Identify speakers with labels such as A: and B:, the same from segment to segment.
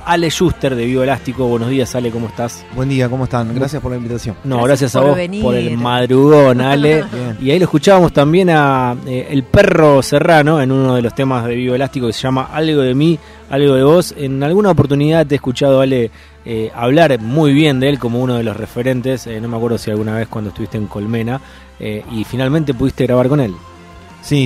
A: Ale Schuster de Vivo Elástico. Buenos días, Ale, ¿cómo estás?
B: Buen día, ¿cómo están? Gracias por la invitación.
A: No, gracias a vos
C: venir.
A: por el madrugón, Ale. Y ahí lo escuchábamos también a El Perro Serrano en uno de los temas de Vivo Elástico que se llama Algo de mí, algo de vos. En alguna oportunidad te he escuchado, Ale, hablar muy bien de él como uno de los referentes. No me acuerdo si alguna vez cuando estuviste en Colmena y finalmente pudiste grabar con él.
B: Sí.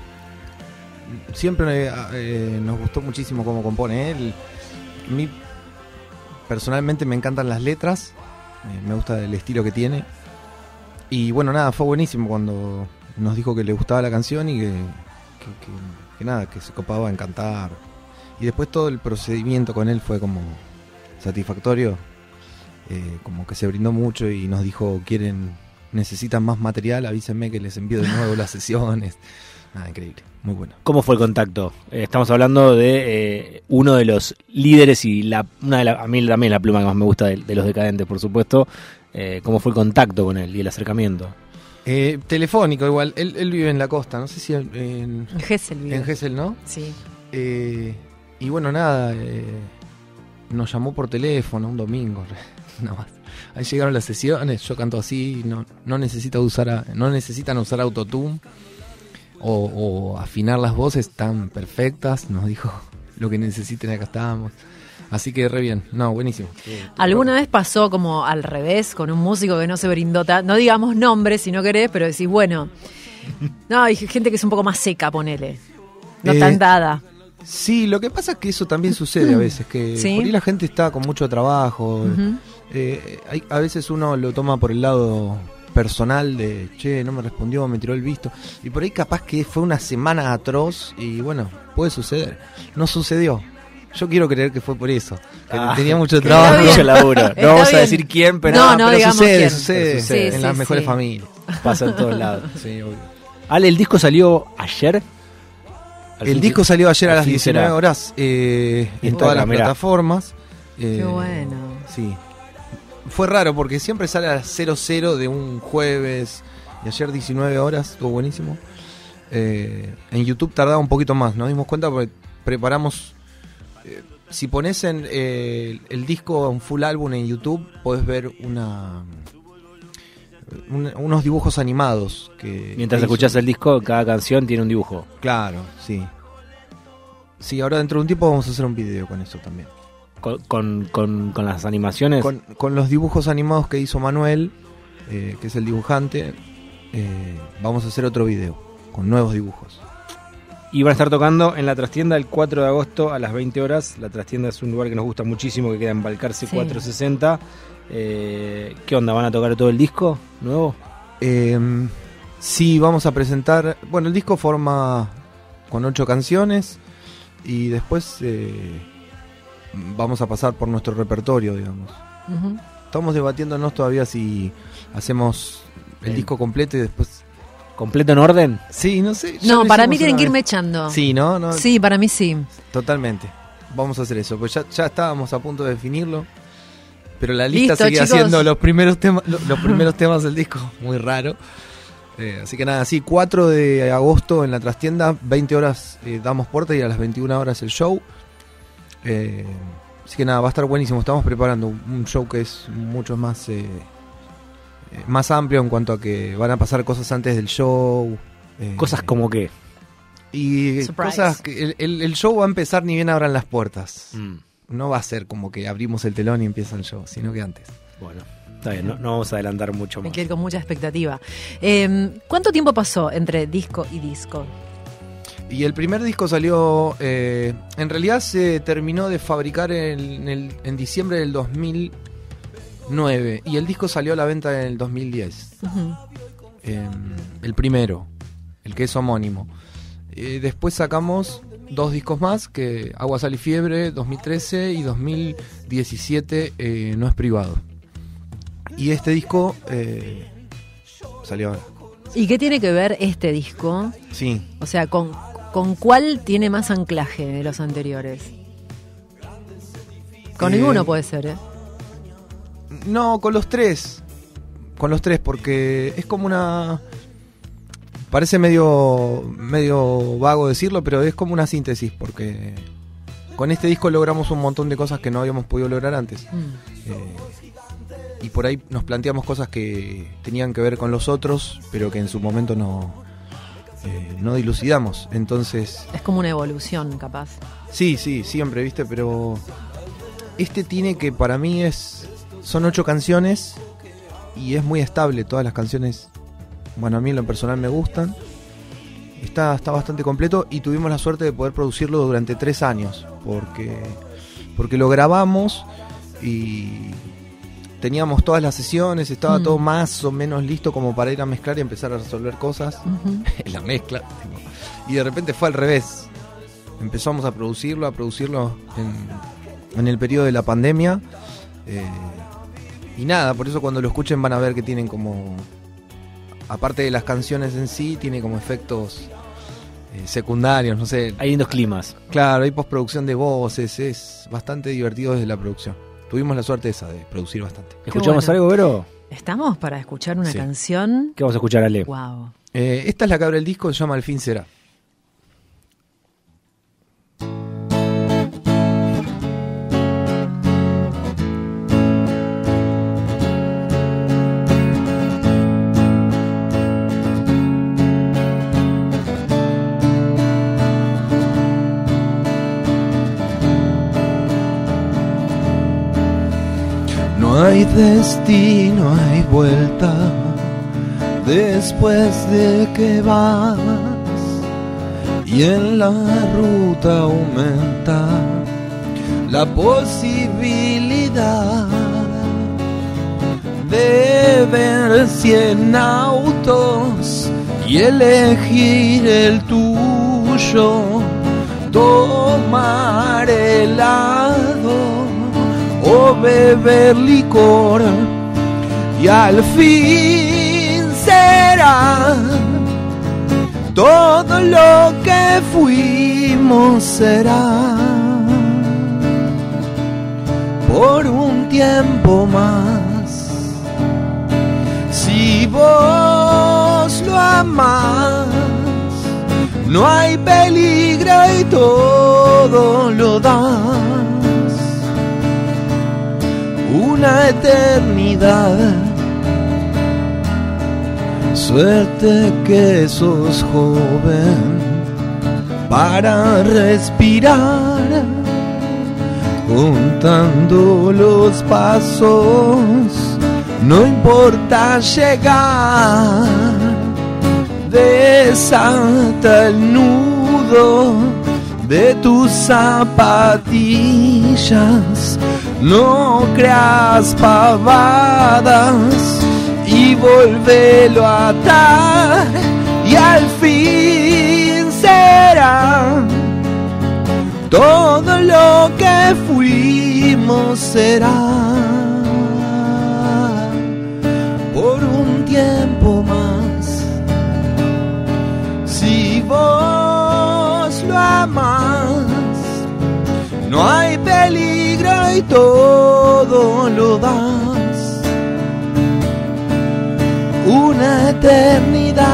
B: Siempre nos gustó muchísimo cómo compone él. A mí personalmente me encantan las letras, me gusta el estilo que tiene. Y bueno, nada, fue buenísimo cuando nos dijo que le gustaba la canción y que se copaba en cantar. Y después todo el procedimiento con él fue como satisfactorio, como que se brindó mucho y nos dijo, necesitan más material, avísenme que les envío de nuevo las sesiones. Nada, increíble, muy bueno.
A: ¿Cómo fue el contacto? Estamos hablando de uno de los líderes y a mí también la pluma que más me gusta de Los Decadentes, por supuesto. ¿Cómo fue el contacto con él y el acercamiento?
B: Telefónico igual, él vive en la costa, no sé si en
C: Gesell vive.
B: En Gesell, ¿no?
C: Sí.
B: Y bueno, nada, nos llamó por teléfono un domingo, nada más. Ahí llegaron las sesiones, yo canto así, no necesitan usar autotune. O afinar las voces tan perfectas, nos dijo lo que necesiten, acá estábamos. Así que re bien, no, buenísimo.
C: ¿Alguna vez pasó como al revés con un músico que no se brindó no digamos nombres si no querés, pero decís, bueno, no, hay gente que es un poco más seca, ponele, no tan dada?
B: Sí, lo que pasa es que eso también sucede a veces, que
C: ¿sí?
B: Por ahí la gente está con mucho trabajo. Uh-huh. A veces uno lo toma por el lado personal de, che, no me respondió, me tiró el visto, y por ahí capaz que fue una semana atroz y bueno, puede suceder. No sucedió. Yo quiero creer que fue por eso, que tenía mucho trabajo,
A: mucho laburo. No vamos a decir quién, pero
B: pero sucede
C: Sí,
B: en las mejores familias.
A: Pasa en todos lados.
B: Sí, obvio.
A: Ale, ¿el disco salió ayer?
B: El disco salió ayer a las 19 horas en todas las plataformas.
C: Qué bueno.
B: Sí. Fue raro porque siempre sale a las 00 de un jueves y ayer 19 horas, estuvo buenísimo. En YouTube tardaba un poquito más, nos dimos cuenta porque preparamos, si pones en el disco, un full álbum en YouTube, podés ver unos dibujos animados.
A: Mientras escuchás el disco, cada canción tiene un dibujo.
B: Claro, sí. Sí, ahora dentro de un tiempo vamos a hacer un video con eso también.
A: Con las animaciones.
B: Con los dibujos animados que hizo Manuel, que es el dibujante, vamos a hacer otro video con nuevos dibujos.
A: Y van a estar tocando en la trastienda el 4 de agosto a las 20 horas. La trastienda es un lugar que nos gusta muchísimo, que queda en Balcarce 460. ¿Qué onda? ¿Van a tocar todo el disco nuevo?
B: Sí, vamos a presentar. Bueno, el disco forma con 8 canciones y después vamos a pasar por nuestro repertorio, digamos. Uh-huh. Estamos debatiéndonos todavía si hacemos el disco completo y después...
A: ¿Completo en orden?
B: Sí, no sé.
C: No, para mí tienen que irme echando.
B: Sí, ¿no?
C: Sí, para mí sí.
B: Totalmente. Vamos a hacer eso, pues ya estábamos a punto de definirlo, pero la lista seguía haciendo los primeros temas del disco, muy raro. Así que nada, sí, 4 de agosto en la trastienda, 20 horas damos puerta y a las 21 horas el show. Así que nada, va a estar buenísimo. Estamos preparando un show que es mucho más amplio en cuanto a que van a pasar cosas antes del show.
A: ¿Cosas como qué?
C: Y surprise. Cosas
B: que el show va a empezar ni bien abran las puertas. No va a ser como que abrimos el telón y empieza el show, sino que antes.
A: Bueno, está bien, no vamos a adelantar mucho más.
C: Me quedé con mucha expectativa. ¿Cuánto tiempo pasó entre disco y disco?
B: Y el primer disco salió, en realidad se terminó de fabricar en diciembre del 2009 y el disco salió a la venta en el 2010. Uh-huh. El primero, el que es homónimo. Después sacamos 2 discos más, que Agua, Sal y Fiebre 2013 y 2017 No es Privado. Y este disco salió ahora.
C: ¿Y qué tiene que ver este disco?
B: Sí.
C: O sea, ¿con cuál tiene más anclaje de los anteriores? Con ninguno puede ser, ¿eh?
B: No, con los tres. Con los tres, porque es como una... Parece medio vago decirlo, pero es como una síntesis, porque con este disco logramos un montón de cosas que no habíamos podido lograr antes. Y por ahí nos planteamos cosas que tenían que ver con los otros, pero que en su momento no dilucidamos. Entonces...
C: Es como una evolución, capaz.
B: Sí, siempre, ¿viste? Pero este tiene que, para mí, son 8 canciones y es muy estable. Todas las canciones, bueno, a mí en lo personal me gustan. Está bastante completo y tuvimos la suerte de poder producirlo durante 3 años, porque lo grabamos y teníamos todas las sesiones, estaba todo más o menos listo como para ir a mezclar y empezar a resolver cosas en la mezcla. Y de repente fue al revés. Empezamos a producirlo en el periodo de la pandemia. Y nada, por eso cuando lo escuchen van a ver que tienen como, aparte de las canciones en sí, tiene como efectos secundarios, no sé.
A: Hay lindos climas.
B: Claro, hay postproducción de voces, es bastante divertido desde la producción. Tuvimos la suerte esa de producir bastante.
A: ¿Escuchamos algo, Vero?
C: ¿Estamos para escuchar una canción?
A: ¿Qué vamos a escuchar, Ale?
C: Wow.
B: Esta es la que abre el disco, se llama Al fin será.
D: No hay destino, hay vuelta después de que vas, y en la ruta aumenta la posibilidad de ver 100 autos y elegir el tuyo, tomar helado o beber licor, y al fin será todo lo que fuimos, será por un tiempo más. Si vos lo amás, no hay peligro y todo lo das. Una eternidad. Suerte que sos joven para respirar, contando los pasos, no importa llegar. Desata el nudo de tus zapatillas, no creas pavadas y volvélo a atar, y al fin será todo lo que fuimos, será por un tiempo más. Si vos lo amás, no hay peligro y todo lo das. Una eternidad.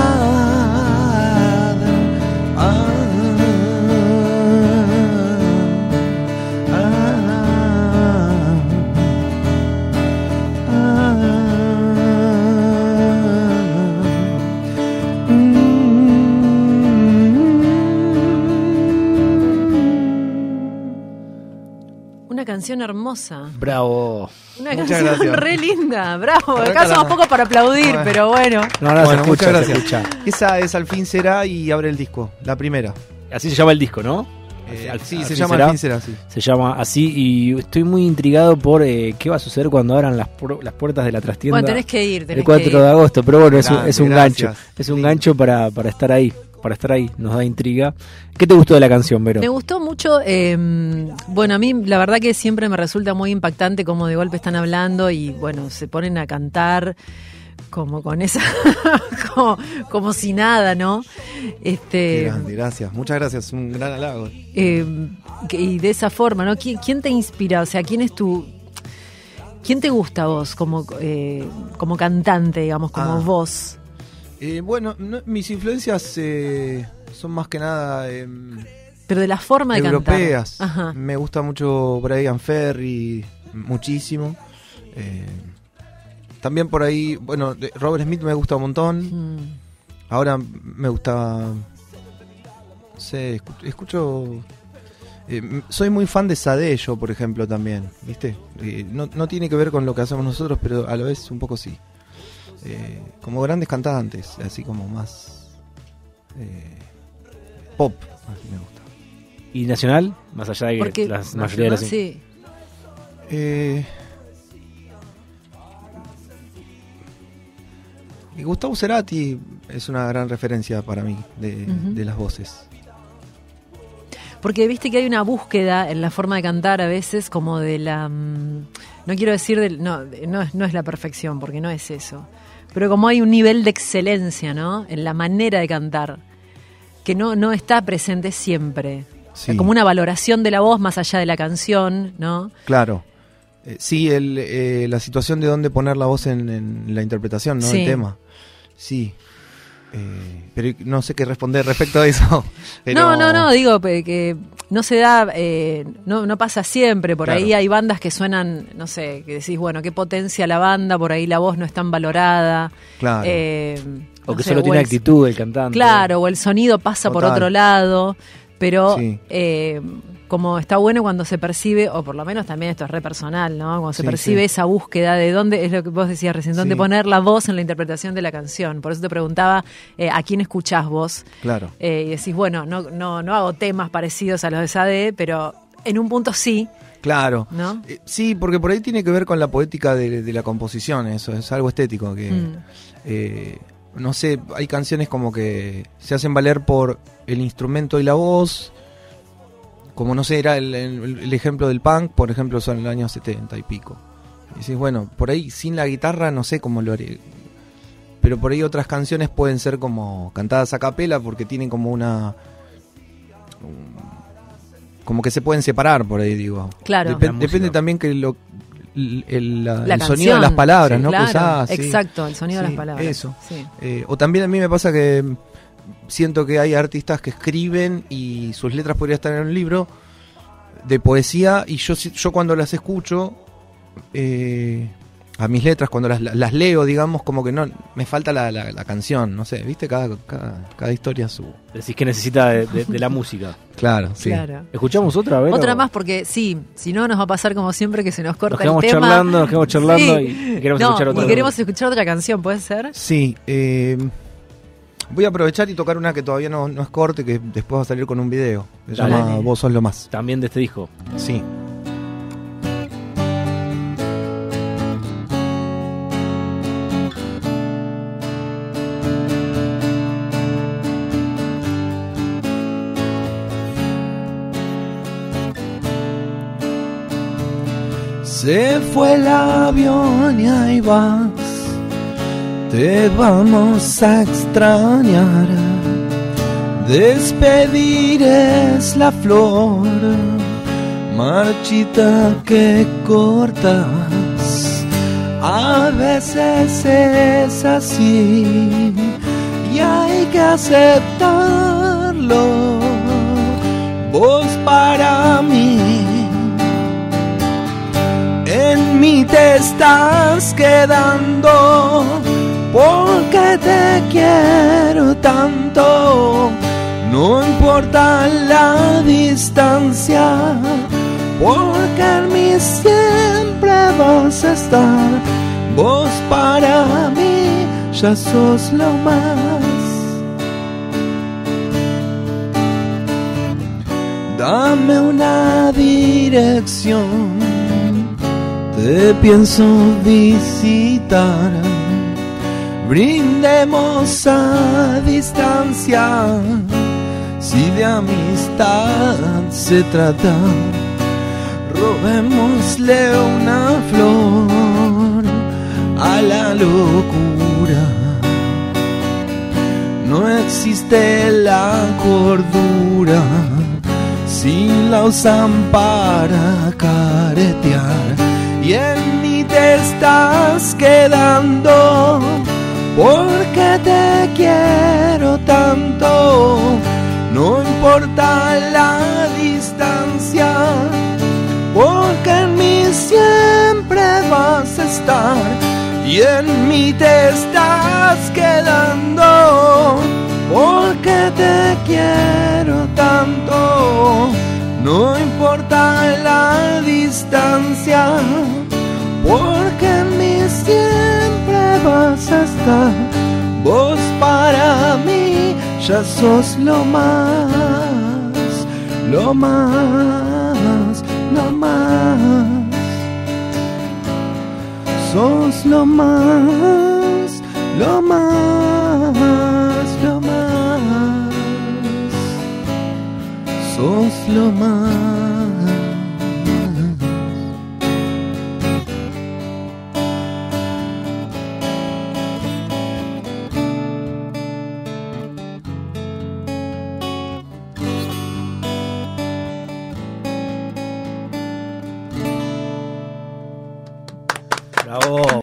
C: Una canción hermosa.
A: Bravo.
C: Una
B: Muchas
C: canción
B: gracias.
C: re linda, bravo.
B: Arranca
C: Acá somos
B: la-
C: pocos para aplaudir, pero bueno.
A: No,
B: Bueno,
A: se escucha,
B: muchas
A: se
B: gracias.
A: escucha.
B: Esa es Al fin será y abre el disco, la primera.
A: Así se llama el disco, ¿no?
B: Sí,
A: Al
B: se
A: fin
B: llama
A: será.
B: Al fin será, sí.
A: Se llama así y estoy muy intrigado por qué va a suceder cuando abran las puertas de la trastienda.
C: Bueno, tenés que ir,
A: el
C: tenés
A: 4
C: que ir.
A: de agosto, pero bueno, es un
B: Grande,
A: gancho.
B: gracias.
A: Es un gancho para estar ahí. Para estar ahí, nos da intriga. ¿Qué te gustó de la canción, Vero?
C: Me gustó mucho, bueno, a mí la verdad que siempre me resulta muy impactante cómo de golpe están hablando y bueno, se ponen a cantar como con esa, como si nada, ¿no?
B: Qué grande, gracias. Muchas gracias, un gran halago.
C: Y de esa forma, ¿no? ¿Quién te inspira? O sea, ¿quién te gusta a vos como cantante, digamos, como vos?
B: Bueno, mis influencias son más que nada
C: Pero de la forma de
B: europeas.
C: cantar. Ajá.
B: Me gusta mucho Bryan Ferry, muchísimo. También por ahí, bueno, Robert Smith me gusta un montón. Ahora me gusta, no sé, escucho... soy muy fan de Sade, yo, por ejemplo, también, ¿viste? No tiene que ver con lo que hacemos nosotros, pero a la vez un poco sí. Como grandes cantantes, así como más pop, así me gusta.
A: ¿Y nacional? Más allá de que
C: Porque
A: la mayoría de las...
C: Sí.
B: Y Gustavo Cerati es una gran referencia para mí de las voces.
C: Porque viste que hay una búsqueda en la forma de cantar a veces como de la... no quiero decir... no es la perfección, porque no es eso. Pero como hay un nivel de excelencia, ¿no? En la manera de cantar, que no está presente siempre.
B: Sí.
C: Como una valoración de la voz más allá de la canción, ¿no?
B: Claro. Sí, la situación de dónde poner la voz en la interpretación, ¿no?
C: Sí.
B: El tema. Sí. Pero no sé qué responder respecto a eso. Pero...
C: No, digo que no se da, no pasa siempre, por
B: Claro.
C: ahí hay bandas que suenan, no sé, que decís, bueno, qué potencia la banda, por ahí la voz no es tan valorada.
B: Claro.
A: O
C: no
A: que
C: sé,
A: solo tiene
C: el-
A: actitud el cantante.
C: Claro, o el sonido pasa por
B: Total.
C: otro lado, pero
B: Sí.
C: como está bueno cuando se percibe, o por lo menos también esto es re personal, ¿no? Cuando se
B: Sí,
C: percibe
B: sí.
C: esa búsqueda de dónde, es lo que vos decías recién, dónde
B: Sí.
C: poner la voz en la interpretación de la canción. Por eso te preguntaba a quién escuchás vos.
B: Claro.
C: Y decís, bueno, no hago temas parecidos a los de Sade, pero en un punto sí,
B: Claro.
C: ¿no?
B: Sí, porque por ahí tiene que ver con la poética de la composición, eso es algo estético que no sé, hay canciones como que se hacen valer por el instrumento y la voz, como no sé, era el ejemplo del punk, por ejemplo, son en el año 70 y pico. Y decís, bueno, por ahí sin la guitarra no sé cómo lo haré, pero por ahí otras canciones pueden ser como cantadas a capela porque tienen como como que se pueden separar por ahí, digo.
C: Claro.
B: Depende también que el
C: La
B: sonido
C: canción,
B: de las palabras,
C: sí,
B: ¿no?
C: claro,
B: Que usás, sí.
C: exacto, el sonido de
B: Sí,
C: las palabras.
B: eso.
C: Sí.
B: O también a mí me pasa que siento que hay artistas que escriben y sus letras podrían estar en un libro de poesía y yo cuando las escucho, a mis letras, cuando las leo, digamos, como que no me falta la canción, no sé, ¿viste? Cada historia su...
A: Decís que necesita de la música.
B: Claro, sí.
C: Claro.
A: ¿Escuchamos otra vez?
C: Otra más porque sí, si no nos va a pasar como siempre que se nos corta
A: Nos
C: el tema.
A: nos quedamos charlando
C: Sí.
A: y queremos escuchar otra.
C: Y queremos escuchar otra canción, ¿puede ser?
B: Sí, voy a aprovechar y tocar una que todavía no es corte, que después va a salir con un video. Se
A: Dale.
B: llama Vos sos lo más.
A: También de este disco.
B: Sí.
D: Se fue el avión y ahí vas, te vamos a extrañar. Despedir es la flor marchita que cortas. A veces es así y hay que aceptarlo. Vos para mí, en mí te estás quedando, porque te quiero tanto. No importa la distancia, porque en mí siempre vas a estar. Vos para mí ya sos lo más. Dame una dirección, te pienso visitar. Brindemos a distancia, si de amistad se trata. Robémosle una flor a la locura. No existe la cordura si la usan para caretear. Y en mí te estás quedando, porque te quiero tanto. No importa la estar y en mí te estás quedando, porque te quiero tanto. No importa la distancia, porque en mí siempre vas a estar. Vos para mí ya sos lo más, lo más, lo más. Sos lo más, lo más, lo más. Sos lo más.
A: Bravo.